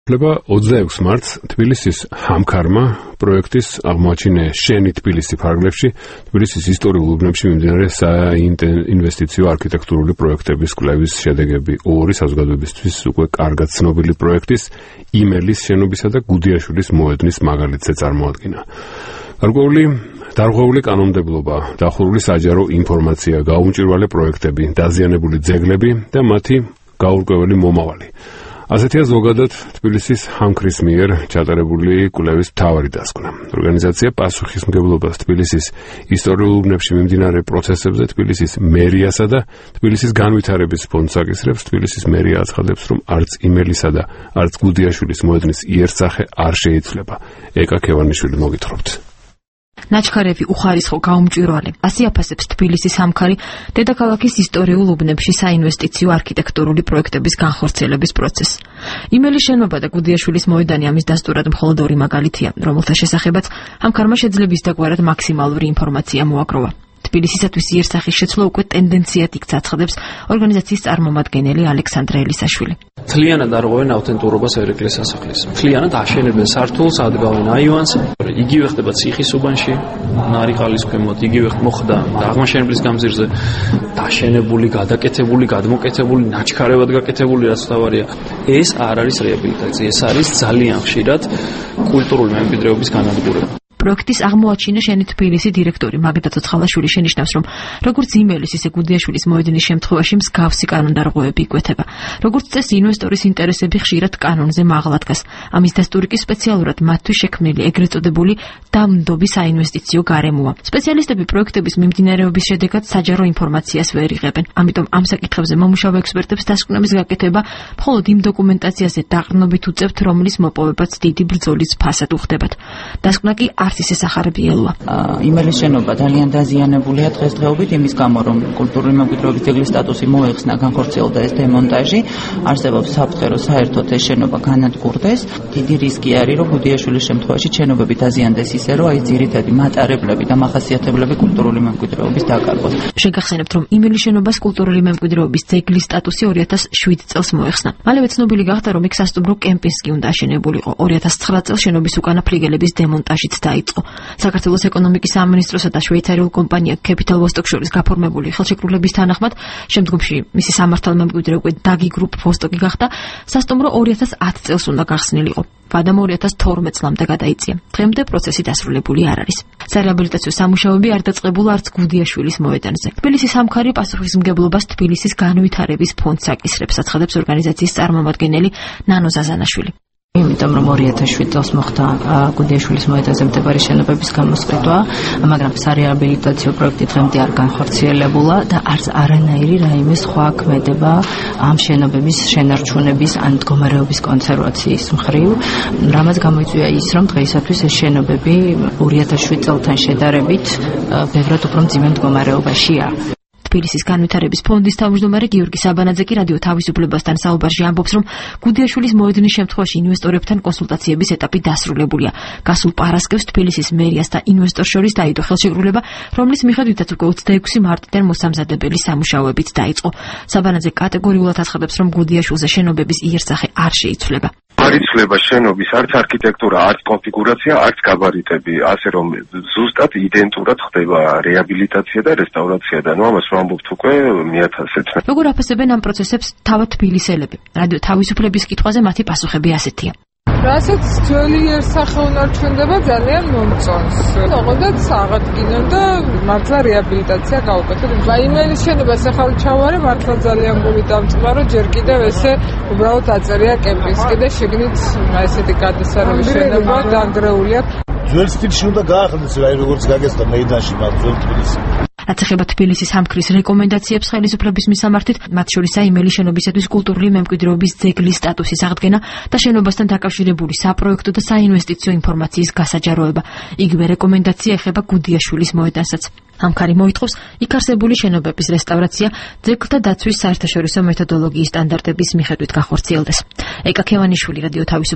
Ლება 26 მარტს თბილისის ჰამქარმა პროექტის აღმოაჩინა შენი თბილისი ფარგლებში თბილისის ისტორიულ უბნებში მიმდინარე საინვესტიციო არქიტექტურული პროექტების კვლევის შედეგები ორი საზოგადოებისთვის უკვე კარგად ცნობილი პროექტის იმელის შენობისა და გუდიაშვილის მოედნის მაგალითზე წარმოადგინა. დარღვეული კანონმდებლობა, დახურული საჯარო ინფორმაცია, გაუმჭვირვალე პროექტები, დაზიანებული ძეგლები და მათი გაურკვეველი მომავალი. ასეთია ზოგადად თბილისის ჰამქრის მიერ ჩატარებული კვლევის მთავარი დასკვნა. ორგანიზაცია პასუხისმგებლობას თბილისის ისტორიულ უბნებში მიმდინარე პროცესებზე თბილისის მერიასა და თბილისის განვითარების ფონდს აკისრებს. თბილისის მერია აცხადებს, რომ არც იმელისა და არც გუდიაშვილის მოედნის იერსახე არ შეიცვლება. ეკა ქევანიშვილი მოგითხრობთ. ნაჩქარევი უხარისხო გაუმჭვირვალე. ასე აფასებს თბილისის ჰამქარი დედაქალაქის ისტორიულ უბნებში საინვესტიციო არქიტექტურული პროექტების განხორციელების პროცესს. იმელის შენობა და გუდიაშვილის მოედანი ამის დასტურად მხოლოდ ორი მაგალითია, რომელთა შესახებაც ჰამქარმა შეძლების დაგვარად მაქსიმალური ინფორმაცია მოაგროვა. თბილისისათვის იერსახის შეცვლა უკვე ტენდენციად იქცა, აცხადებს ორგანიზაციის წარმომადგენელი ალექსანდრე ელისაშვილი. მთლიანად არღვევენ ავთენტურობას ერეკლეს სასახლის. მთლიანად აშენებენ სართულს, ადგავენ აივანს. იგივე ხდება ციხის უბანში, ნარიყალის ქვემოთ, იგივე მოხდა აღმაშენებლის გამზირზე. დაშენებული, გადაკეთებული, გადმოკეთებული, ნაჩქარევად გაკეთებული, რაც თავარია. ეს არ არის რეაბილიტაცია, ეს არის ძალიან ხშირად კულტურული მემკვიდრეობის განადგურება. პროექტის აღმოაჩინა შენი თბილისი დირექტორი მაგდა ცოცხალაშვილი შენიშნავს, რომ როგორც იმელის, ისე გუდიაშვილის მოედნის შემთხვევაში მსგავსი კანონდარღვევები იკვეთება. როგორც წესი, ინვესტორის ინტერესები ხშირად კანონზე მაღლა დგას. ამის დასტური კი სპეციალურად მათთვის შექმნილი ეგრეთ წოდებული დამნდობი საინვესტიციო გარემოა. სპეციალისტები პროექტების მიმდინარეობის შედეგად საჯარო ინფორმაციას ვერ იღებენ. ამიტომ ამ საკითხებზე მომუშავე ექსპერტებს დასკვნების გაკეთება მხოლოდ იმ დოკუმენტაციაზე დაყრდნობით უწევთ, რომლის მოპოვებაც დიდი ბრძოლის ფასად უხდებათ. დასკვნა კი ისე სახარებიელოა. იმელის შენობა ძალიან დაზიანებულია დღესდღეობით იმის გამო, რომ კულტურული მემკვიდრეობის ძეგლის სტატუსი მოეხსნა, განხორციელდა ეს დემონტაჟი, არსებობს საფრთხე, რომ საერთოდ ეს შენობა განადგურდეს. დიდი რისკი არის, რომ გუდიაშვილის შემთხვევაში შენობები დაზიანდეს ისე, რომ აი ძირითადი მატარებლები და მახასიათებლები კულტურული მემკვიდრეობის დაკარგოს. შეგახსენებთ, რომ იმელის შენობას კულტურული მემკვიდრეობის ძეგლის სტატუსი 2007 წელს მოეხსნა. მალევე ცნობილი გახდა, რომ იქ სასტუმრო კემპინსკი უნდა აშენებულიყო. 2009 წელს შენობის უკანა ფლიგელების დემონტაჟიც დაიწყო. საქართველოს ეკონომიკის სამინისტროსა და შვეიცარიულ კომპანია Capital Vostok შორის გაფორმებული ხელშეკრულების თანახმად, შემდგომში მისი სამართალ მემკვიდრე უკვე Dagi Group Vostok-ი გახდა, სასტუმრო 2010 წელს უნდა გახსნილიყო. ვადამ 2012 წლამდე გადაიწია. დღემდე პროცესი დასრულებული არ არის. სარეაბილიტაციო სამუშაოები არ დაწყებულა არც გუდიაშვილის მოედანზე. თბილისის ჰამქარი პასუხისმგებლობას თბილისის განვითარების ფონდს აკისრებს, აცხადებს ორგანიზაციის წარმომადგენელი ნანო ზაზანაშვილი. იმიტომ რომ 2007 წელს მოხდა გუდიაშვილის მოედანზე მდებარე შენობების გამოსყიდვა, მაგრამ სარეაბილიტაციო პროექტი დღემდე არ განხორციელებულა და არც არანაირი რაიმე სხვა ქმედება ამ შენობების შენარჩუნების ან მდგომარეობის კონსერვაციის მხრივ, რამაც გამოიწვია ის, რომ დღეისათვის ეს შენობები 2007 წელთან შედარებით ბევრად უფრო მძიმე მდგომარეობაშია. თბილისის განვითარების ფონდის თავმჯდომარე გიორგი საბანაძე კი რადიო თავისუფლებასთან საუბარში ამბობს, რომ გუდიაშვილის მოედნის შემთხვევაში ინვესტორებთან კონსულტაციების ეტაპი დასრულებულია. გასულ პარასკევს თბილისის მერიას და ინვესტორ შორის დაიდო ხელშეკრულება, რომლის მიხედვითაც უკვე 26 მარტიდან მოსამზადებელი სამუშაოებიც დაიწყო. საბანაძე კატეგორიულად აცხადებს, რომ გუდიაშვილზე შენობების იერსახე არ შეიცვლება. არ იცვლება შენობის არც არქიტექტურა, არც კონფიგურაცია, არც გაბარიტები, ასე რომ ზუსტად იდენტურად ხდება რეაბილიტაცია და რესტავრაცია და ამას ვამბობთ უკვე მიათასეთ. როგორ აფასებენ ამ პროცესებს თავად თბილისელები? რადიო თავისუფლების კითხვაზე მათი პასუხები ასეთია. რასაც ძველი იერსახე უნარჩუნდება ძალიან მომწონს. ოღონდ აღადგინონ და მართლა რეაბილიტაცია გაუკეთოთ. იმელის შენობას ახალი ჩავარე, მართლა ძალიან გული დამწყმარო, ჯერ კიდევ ესე უბრალოდ აწერია კემპინსკი და შიგნით ესეთი გადასარევი შენობა დანგრეულია. ძველ სტილში უნდა გაახდნეს, აი როგორც გაგესტა მეიდანში მაგ ძველ თბილისში. რაც ეხება თბილისის ჰამქრის რეკომენდაციებს ხელისუფლების მისამართით, მათ შორისაა იმელის შენობისათვის კულტურული მემკვიდრეობის ძეგლის სტატუსის აღდგენა და შენობასთან დაკავშირებული საპროექტო და საინვესტიციო ინფორმაციის გასაჯაროება. იგივე რეკომენდაცია ეხება გუდიაშვილის მოედანსაც. ჰამქარი მოითხოვს იქ არსებული შენობების რესტავრაცია ძეგლთა დაცვის საერთაშორისო მეთოდოლოგიის სტანდარტების მიხედვით განხორციელდეს. ეკა ქევანიშვილი, რადიო თავისუფლების